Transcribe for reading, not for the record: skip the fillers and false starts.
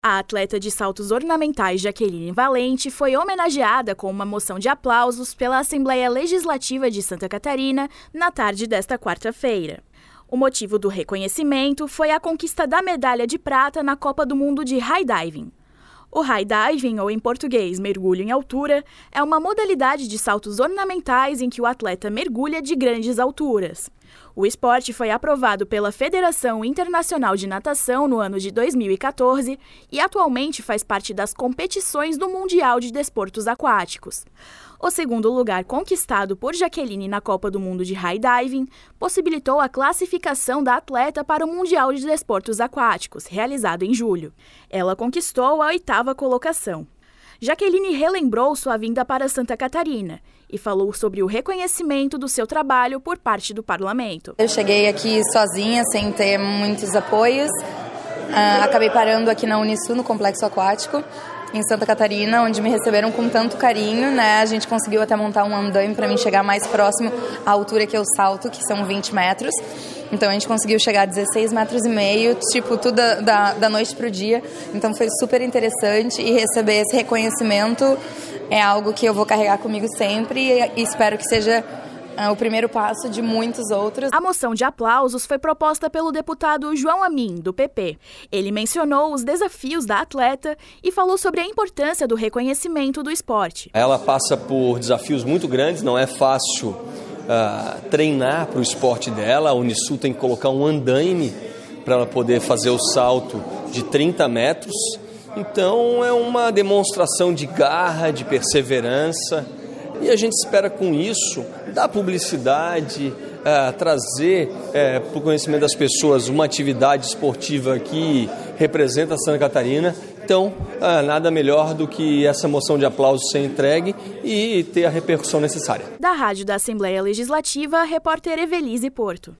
A atleta de saltos ornamentais Jaqueline Valente foi homenageada com uma moção de aplausos pela Assembleia Legislativa de Santa Catarina na tarde desta quarta-feira. O motivo do reconhecimento foi a conquista da medalha de prata na Copa do Mundo de High Diving. O high diving, ou em português, mergulho em altura, é uma modalidade de saltos ornamentais em que o atleta mergulha de grandes alturas. O esporte foi aprovado pela Federação Internacional de Natação no ano de 2014 e atualmente faz parte das competições do Mundial de Desportos Aquáticos. O segundo lugar conquistado por Jaqueline na Copa do Mundo de High Diving possibilitou a classificação da atleta para o Mundial de Desportos Aquáticos, realizado em julho. Ela conquistou a 8ª colocação. Jaqueline relembrou sua vinda para Santa Catarina e falou sobre o reconhecimento do seu trabalho por parte do parlamento. Eu cheguei aqui sozinha, sem ter muitos apoios. Acabei parando aqui na Unisul, no Complexo Aquático, em Santa Catarina, onde me receberam com tanto carinho, né? A gente conseguiu até montar um andaime para mim chegar mais próximo à altura que eu salto, que são 20 metros. Então a gente conseguiu chegar a 16,5 metros, tipo, tudo da noite pro dia. Então foi super interessante e receber esse reconhecimento é algo que eu vou carregar comigo sempre e espero que seja o primeiro passo de muitos outros. A moção de aplausos foi proposta pelo deputado João Amin, do PP. Ele mencionou os desafios da atleta e falou sobre a importância do reconhecimento do esporte. Ela passa por desafios muito grandes, não é fácil treinar para o esporte dela. A Unisul tem que colocar um andaime para ela poder fazer o salto de 30 metros. Então é uma demonstração de garra, de perseverança. E a gente espera com isso dar publicidade, trazer para o conhecimento das pessoas uma atividade esportiva que representa Santa Catarina. Então, nada melhor do que essa moção de aplausos ser entregue e ter a repercussão necessária. Da Rádio da Assembleia Legislativa, repórter Evelise Porto.